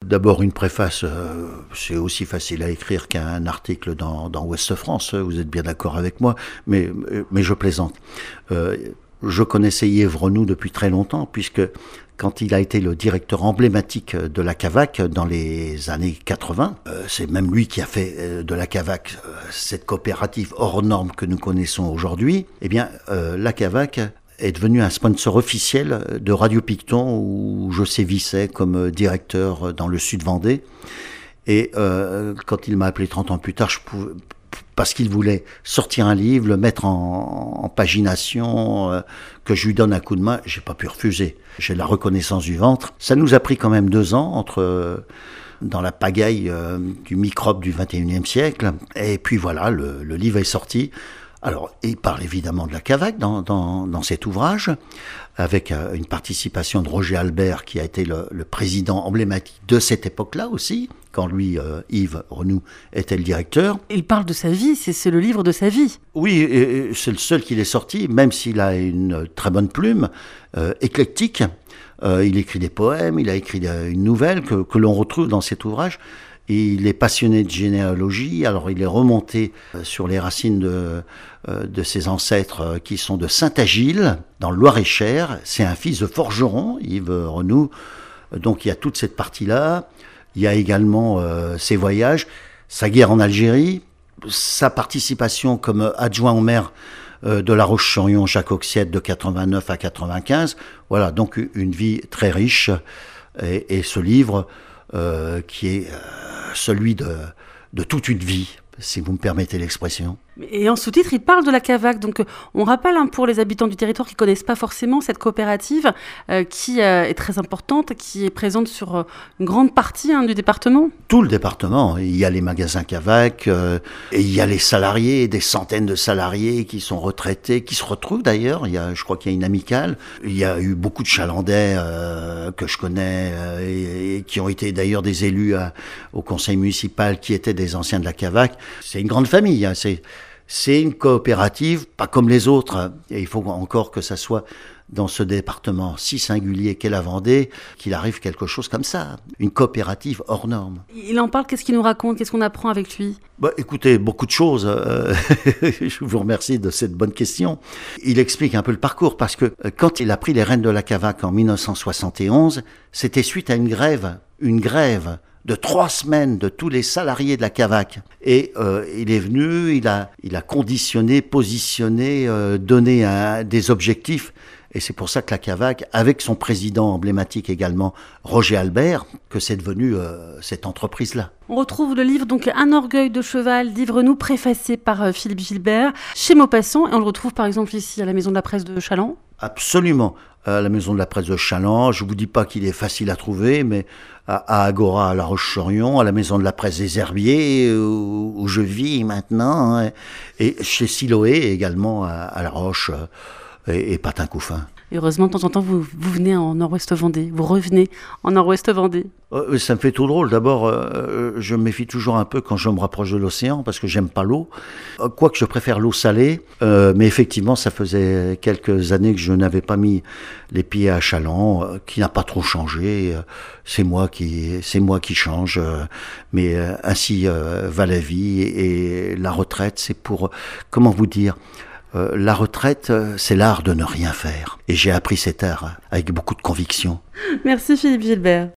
D'abord une préface, c'est aussi facile à écrire qu'un article dans Ouest France, vous êtes bien d'accord avec moi, mais je plaisante. Je connaissais Yves Renoux depuis très longtemps, puisque quand il a été le directeur emblématique de la CAVAC dans les années 80, c'est même lui qui a fait de la CAVAC cette coopérative hors norme que nous connaissons aujourd'hui. Eh bien, la CAVAC est devenue un sponsor officiel de Radio Picton, où je sévissais comme directeur dans le Sud Vendée. Et quand il m'a appelé 30 ans plus tard, parce qu'il voulait sortir un livre, le mettre en pagination, que je lui donne un coup de main, j'ai pas pu refuser. J'ai la reconnaissance du ventre. Ça nous a pris quand même 2 ans dans la pagaille du microbe du 21e siècle. Et puis voilà, le livre est sorti. Alors, il parle évidemment de la CAVAC dans cet ouvrage, avec une participation de Roger Albert, qui a été le président emblématique de cette époque-là aussi, quand lui, Yves Renoux, était le directeur. Il parle de sa vie, c'est le livre de sa vie. Oui, et c'est le seul qu'il est sorti, même s'il a une très bonne plume, éclectique. Il écrit des poèmes, il a écrit une nouvelle que l'on retrouve dans cet ouvrage. Il est passionné de généalogie, alors il est remonté sur les racines de ses ancêtres qui sont de Saint-Agile, dans le Loir-et-Cher. C'est un fils de forgeron, Yves Renoux. Donc il y a toute cette partie-là. Il y a également ses voyages, sa guerre en Algérie, sa participation comme adjoint au maire de La Roche-sur-Yon, Jacques Oxiette, de 89 à 95. Voilà, donc une vie très riche. Et ce livre qui est celui de toute une vie, si vous me permettez l'expression. Et en sous-titre, il parle de la CAVAC. Donc, on rappelle pour les habitants du territoire qui ne connaissent pas forcément cette coopérative qui est très importante, qui est présente sur une grande partie du département. Tout le département. Il y a les magasins CAVAC, et il y a les salariés, des centaines de salariés qui sont retraités, qui se retrouvent d'ailleurs. Je crois qu'il y a une amicale. Il y a eu beaucoup de Chalandais que je connais et qui ont été d'ailleurs des élus au conseil municipal, qui étaient des anciens de la CAVAC. C'est une grande famille, hein. C'est une coopérative, pas comme les autres. Et il faut encore que ça soit dans ce département si singulier qu'est la Vendée, qu'il arrive quelque chose comme ça. Une coopérative hors norme. Il en parle, qu'est-ce qu'il nous raconte, qu'est-ce qu'on apprend avec lui ? Écoutez, beaucoup de choses. Je vous remercie de cette bonne question. Il explique un peu le parcours, parce que quand il a pris les rênes de la CAVAC en 1971, c'était suite à une grève de 3 semaines de tous les salariés de la CAVAC. Et il est venu, il a conditionné, positionné, donné des objectifs. Et c'est pour ça que la CAVAC, avec son président emblématique également, Roger Albert, que c'est devenu cette entreprise-là. On retrouve le livre, donc Un orgueil de cheval d'Yves Renoux, préfacé par Philippe Gilbert, chez Maupassant. Et on le retrouve par exemple ici à la Maison de la Presse de Challans. Absolument. À la Maison de la Presse de Challans, je ne vous dis pas qu'il est facile à trouver, mais à Agora, à La Roche-sur-Yon, à la Maison de la Presse des Herbiers, où je vis maintenant, hein, et chez Siloé également, à La Roche, et Patin-Couffin. Et heureusement, de temps en temps, vous venez en Nord-Ouest Vendée, vous revenez en Nord-Ouest Vendée. Ça me fait tout drôle. D'abord, je me méfie toujours un peu quand je me rapproche de l'océan, parce que j'aime pas l'eau. Quoique je préfère l'eau salée, mais effectivement, ça faisait quelques années que je n'avais pas mis les pieds à Challans, qui n'a pas trop changé. C'est moi qui change, mais ainsi va la vie, et la retraite, c'est pour, comment vous dire, la retraite, c'est l'art de ne rien faire. Et j'ai appris cet art avec beaucoup de conviction. Merci Philippe Gilbert.